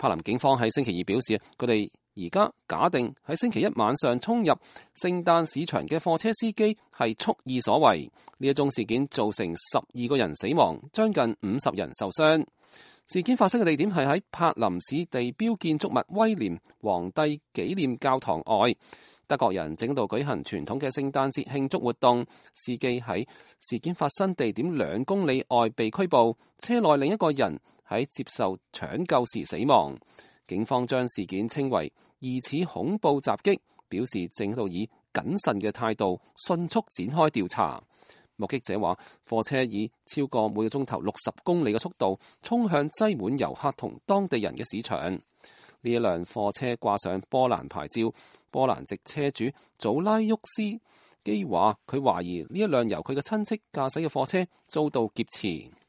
柏林警方喺星期二表示，佢哋而家假定喺星期一晚上衝入聖誕市場嘅貨車司機係蓄意所為。呢一宗事件造成12個人死亡，將近50人受傷。事件發生嘅地點係喺柏林市地標建築物威廉皇帝紀念教堂外。德國人正喺度舉行傳統嘅聖誕節慶祝活動。司機喺事件發生地點2公里外被拘捕，車內另一個人喺接受搶救時死亡。警方將事件稱為疑似恐怖襲擊，表示正喺度以謹慎嘅態度迅速展開調查。目擊者話，貨車以超過每個鐘頭60公里嘅速度衝向擠滿遊客同當地人嘅市場。呢一輛貨車掛上波蘭牌照，波蘭籍車主祖拉沃斯基話，佢懷疑呢一輛由佢嘅親戚駕駛嘅貨車遭到劫持。